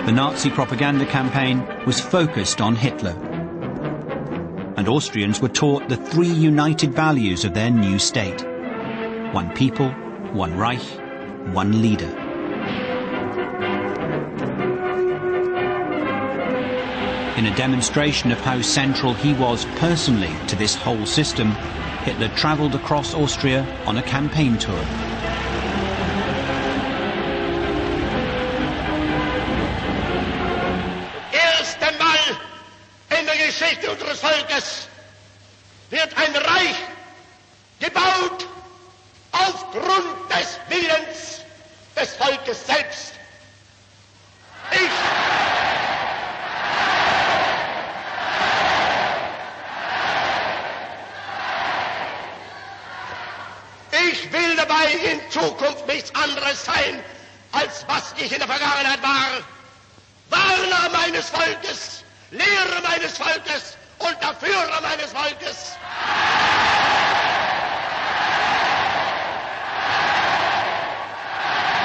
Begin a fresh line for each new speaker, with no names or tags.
The Nazi propaganda campaign was focused on Hitler. And Austrians were taught the three united values of their new state: one people, one Reich, one leader. In a demonstration of how central he was personally to this whole system, Hitler travelled across Austria on a campaign tour.
Erst einmal in der Geschichte unseres Volkes wird ein Reich gebaut aufgrund des Willens des Volkes selbst. Ich will dabei in Zukunft nichts anderes sein, als was ich in der Vergangenheit war. Warner meines Volkes, Lehrer meines Volkes und der Führer meines Volkes.